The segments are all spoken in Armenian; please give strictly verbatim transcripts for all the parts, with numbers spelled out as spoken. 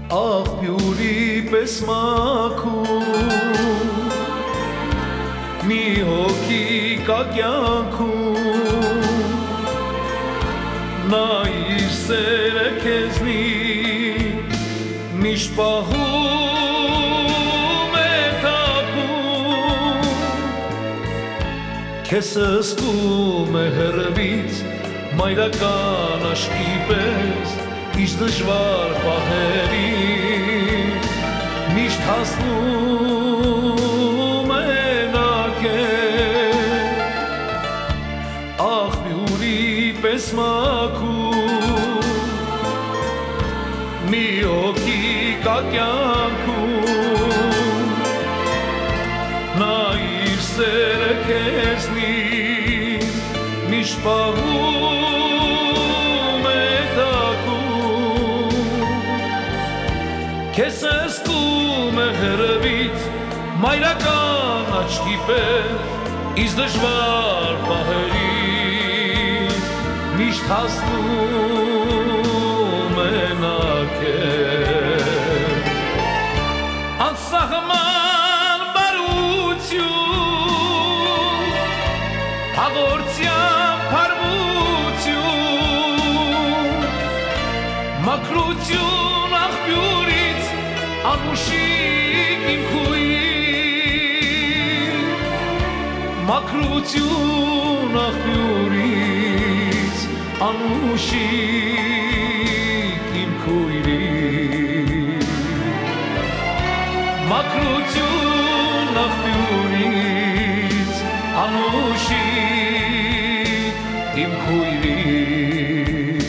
աղբյուրի պես մաքուր մի հոգի կա կյանքում նա իր սերը քեզնից միշտ պահում է թափում քեզ զգում է հեռվից մայրական աշկի պես Իշ դժվար պահերի միշտ հասնում է նա քեզ աղբյուրի պես մաքուր մի հոգի կա կյանքում նա իր սերը քեզնից միշտ պահում է Քեզ զգում է հեռվից մայրական աչքի պես Իս դժվար պահերի միշտ հասնում է նա քեզ Անսահման բարություն հաղորդյան փարվություն մաքրություն աղբյուրից Անուշիկ իմ քույր մաքրություն աղբյուրից Անուշիկ իմ քույրից մաքրություն աղբյուրից Անուշիկ իմ քույրից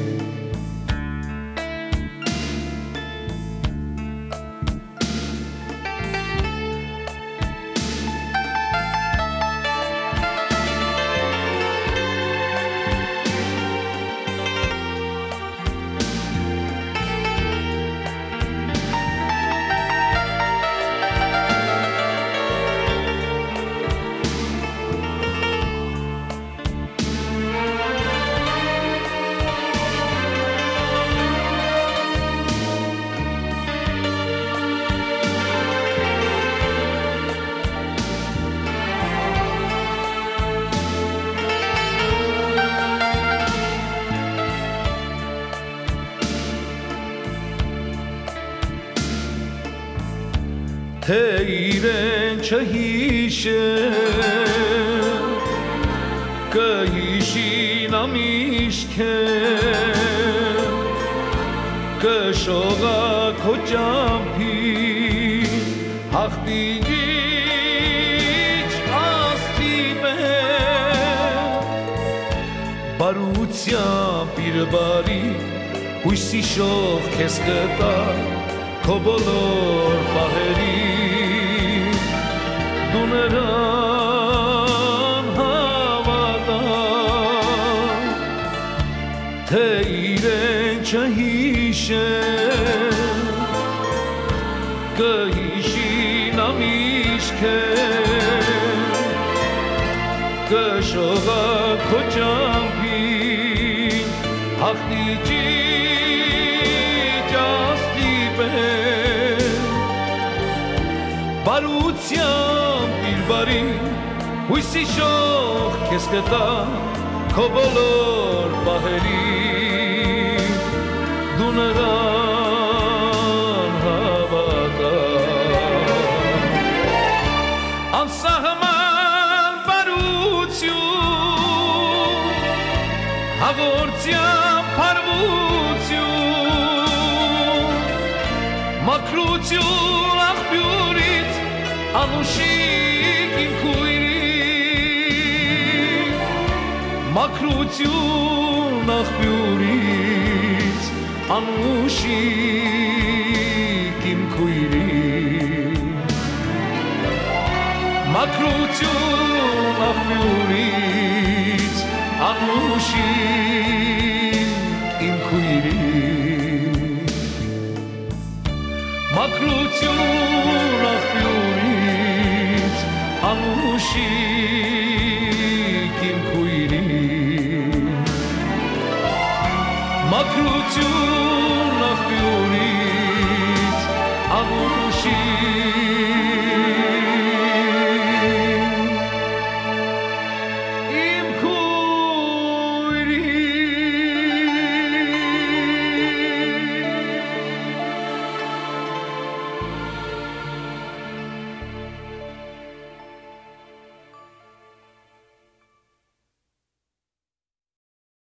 Թե իրեն չհիշեր կհիշին ամիշք են կշողա քո ճամփին հաղթիչ աստի մեջ բարությամբ իր բարի հույսի շող քեզ կտա քո բոլոր պահերի դու նրան հավատա թե իրեն չհիշեր կհիշին ամիշք են կշողա քո ճամփին հաղթիչ աստի պես բարությամբ իր բարի հույսի շող քեզ կտա քո բոլոր պահերի դու նրան հավատա անսահման բարություն հաղորդյան փարվություն մաքրություն աղբյուրից Անուշիկ իմ քույրից մաքրություն աղբյուրից Անուշիկ իմ քույրից մաքրություն աղբյուրից Անուշիկ իմ քույրից մաքրություն աղբյուրից Անուշիկ իմ քույրից մաքրություն